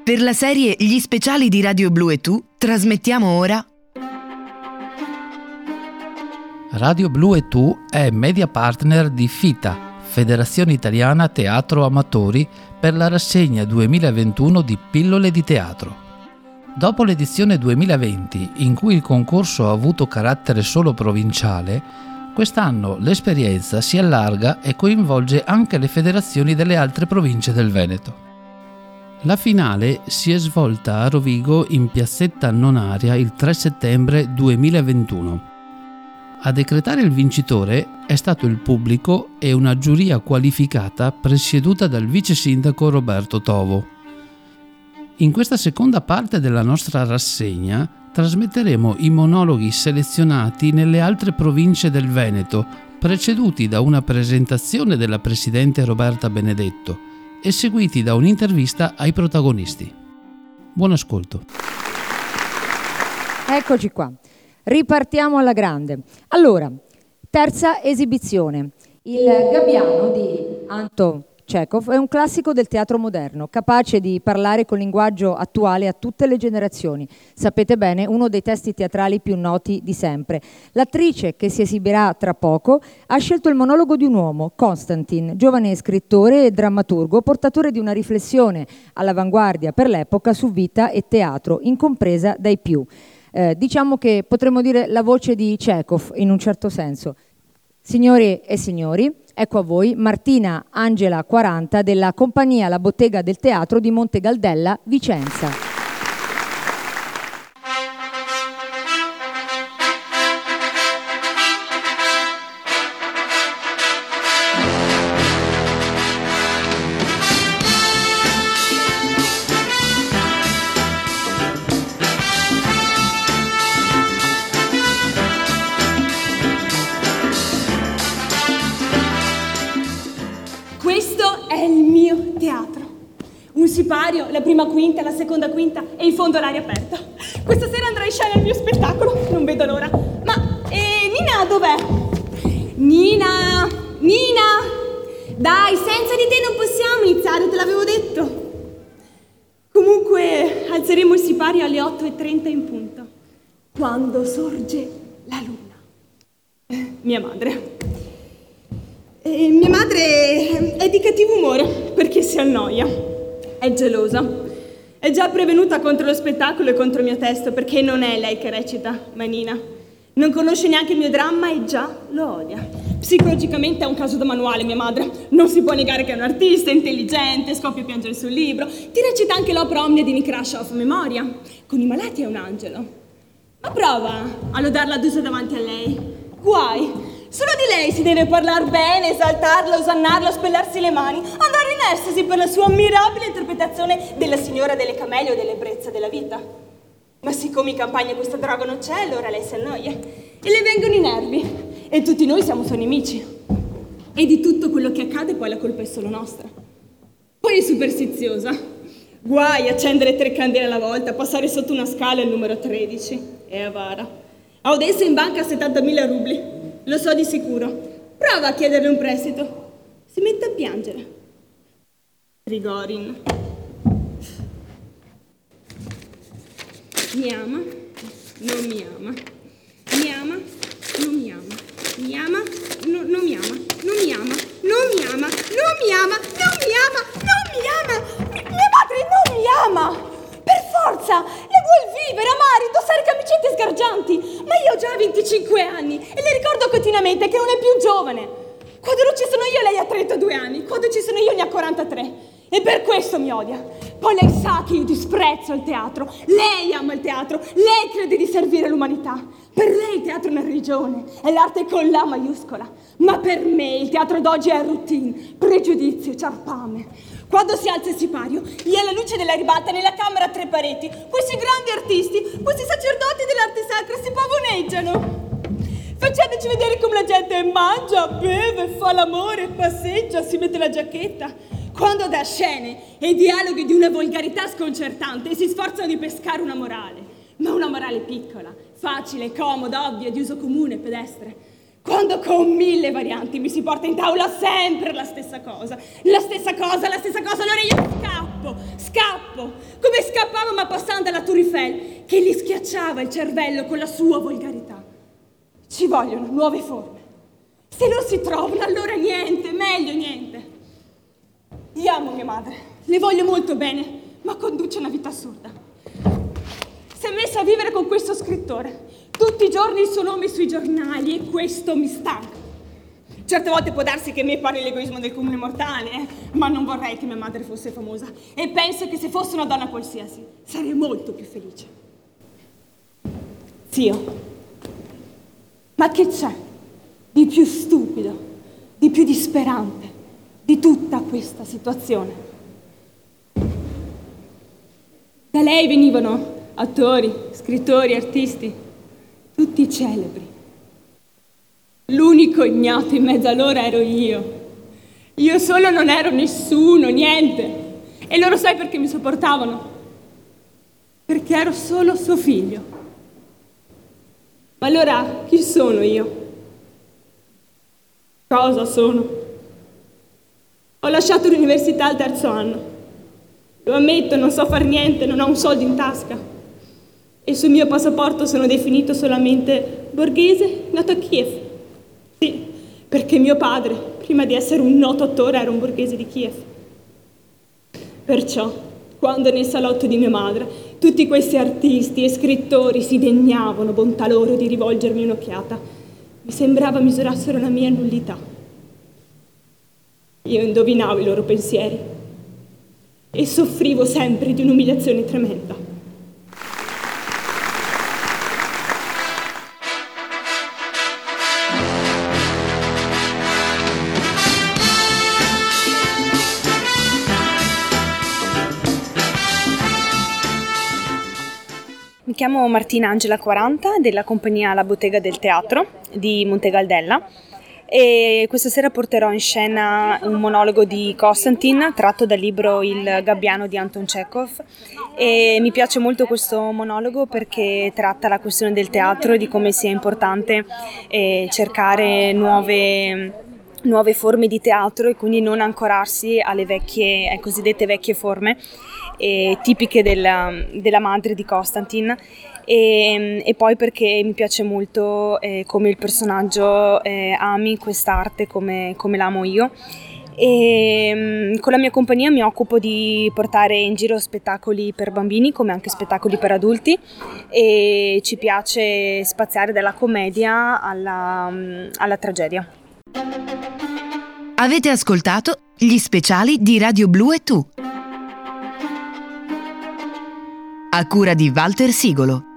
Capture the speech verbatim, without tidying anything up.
Per la serie Gli speciali di Radio Blu e Tu trasmettiamo ora Radio Blu e Tu è media partner di FITA, Federazione Italiana Teatro Amatori, per la rassegna duemilaventuno di Pillole di Teatro. Dopo l'edizione duemilaventi, in cui il concorso ha avuto carattere solo provinciale, quest'anno l'esperienza si allarga e coinvolge anche le federazioni delle altre province del Veneto. La finale si è svolta a Rovigo in piazzetta Nonaria il tre settembre duemilaventuno. A decretare il vincitore è stato il pubblico e una giuria qualificata presieduta dal vice sindaco Roberto Tovo. In questa seconda parte della nostra rassegna trasmetteremo i monologhi selezionati nelle altre province del Veneto, preceduti da una presentazione della presidente Roberta Benedetto e seguiti da un'intervista ai protagonisti. Buon ascolto. Eccoci qua. Ripartiamo alla grande. Allora, terza esibizione. Il Gabbiano di Anton Chekhov è un classico del teatro moderno, capace di parlare con linguaggio attuale a tutte le generazioni. Sapete bene, uno dei testi teatrali più noti di sempre. L'attrice che si esibirà tra poco ha scelto il monologo di un uomo, Konstantin, giovane scrittore e drammaturgo, portatore di una riflessione all'avanguardia per l'epoca su vita e teatro, incompresa dai più. Eh, diciamo che potremmo dire la voce di Chekhov in un certo senso. Signori e signori, ecco a voi Martina Angela quaranta della compagnia La Bottega del Teatro di Monte Galdella, Vicenza. Un sipario, la prima quinta, la seconda quinta e in fondo l'aria aperta. Questa sera andrà in scena il mio spettacolo, non vedo l'ora. Ma, eh, Nina dov'è? Nina, Nina! Dai, senza di te non possiamo iniziare, te l'avevo detto. Comunque, alzeremo il sipario alle otto e trenta in punto, quando sorge la luna. Eh, mia madre. Eh, mia madre è di cattivo umore perché si annoia. È gelosa. È già prevenuta contro lo spettacolo e contro il mio testo, perché non è lei che recita, ma Nina. Non conosce neanche il mio dramma e già lo odia. Psicologicamente è un caso da manuale, mia madre. Non si può negare che è un artista, intelligente, scoppia a piangere sul libro. Ti recita anche l'opera Omnia di Nekrasov a memoria. Con i malati è un angelo. Ma prova a lodarla ad uso davanti a lei. Guai. Solo di lei si deve parlare bene, esaltarla, osannarla, spellarsi le mani, andare in estasi per la sua ammirabile interpretazione della signora delle camelie o dell'ebbrezza della vita. Ma siccome in campagna questa droga non c'è, allora lei si annoia e le vengono i nervi. E tutti noi siamo suoi nemici. E di tutto quello che accade poi la colpa è solo nostra. Poi è superstiziosa. Guai accendere tre candele alla volta, passare sotto una scala il numero tredici. È avara. Ha Odessa in banca settantamila rubli. Lo so di sicuro. Prova a chiederle un prestito. Si mette a piangere. Trigorin. Mi ama, non mi ama. Mi ama, non mi ama. Mi ama, no, non mi ama. Non mi ama, non mi ama. Non mi ama, non mi ama. Non mi ama. Mi- mia madre non mi ama. Per forza! Le vuol vivere, amare, indossare camicette sgargianti. Ma io ho già venticinque anni e le ricordo continuamente che non è più giovane. Quando non ci sono io lei ha trentadue anni, quando ci sono io ne ha quarantatré. E per questo mi odia. Poi lei sa che io disprezzo il teatro. Lei ama il teatro, lei crede di servire l'umanità. Per lei il teatro è una religione, è l'arte con la maiuscola. Ma per me il teatro d'oggi è routine, pregiudizio, ciarpame. Quando si alza il sipario, lì alla luce della ribalta, nella camera a tre pareti, questi grandi artisti, questi sacerdoti dell'arte sacra si pavoneggiano, facendoci vedere come la gente mangia, beve, fa l'amore, passeggia, si mette la giacchetta. Quando dà scene e dialoghi di una volgarità sconcertante, si sforzano di pescare una morale, ma una morale piccola, facile, comoda, ovvia, di uso comune, pedestre. Quando con mille varianti mi si porta in tavola sempre la stessa cosa, la stessa cosa, la stessa cosa, allora io scappo, scappo, come Maupassant alla Tour Eiffel, che gli schiacciava il cervello con la sua volgarità. Ci vogliono nuove forme. Se non si trovano, allora niente, meglio niente. Io amo mia madre, le voglio molto bene, ma conduce una vita assurda. Si è messa a vivere con questo scrittore. Tutti i giorni il suo nome sui giornali e questo mi stanca. Certe volte può darsi che mi pare l'egoismo del comune mortale, eh? Ma non vorrei che mia madre fosse famosa e penso che se fosse una donna qualsiasi sarei molto più felice. Zio, ma che c'è di più stupido, di più disperante di tutta questa situazione? Da lei venivano attori, scrittori, artisti, tutti celebri. L'unico ignoto in mezzo a loro ero io. Io solo non ero nessuno, niente. E loro sai perché mi sopportavano? Perché ero solo suo figlio. Ma allora chi sono io? Cosa sono? Ho lasciato l'università al terzo anno. Lo ammetto, non so far niente, non ho un soldo in tasca. E sul mio passaporto sono definito solamente borghese nato a Kiev. Sì, perché mio padre, prima di essere un noto attore, era un borghese di Kiev. Perciò, quando nel salotto di mia madre tutti questi artisti e scrittori si degnavano, bontà loro, di rivolgermi un'occhiata, mi sembrava misurassero la mia nullità. Io indovinavo i loro pensieri e soffrivo sempre di un'umiliazione tremenda. Mi chiamo Martina Angela quaranta della compagnia La Bottega del Teatro di Montegaldella e questa sera porterò in scena un monologo di Konstantin tratto dal libro Il Gabbiano di Anton Chekhov e mi piace molto questo monologo perché tratta la questione del teatro e di come sia importante eh, cercare nuove, nuove forme di teatro e quindi non ancorarsi alle vecchie, alle cosiddette vecchie forme eh, tipiche della, della madre di Konstantin. E, e poi perché mi piace molto eh, come il personaggio eh, ami quest'arte come, come l'amo io e um, con la mia compagnia mi occupo di portare in giro spettacoli per bambini come anche spettacoli per adulti e ci piace spaziare dalla commedia alla, um, alla tragedia. Avete ascoltato gli speciali di Radio Blu e Tu a cura di Walter Sigolo.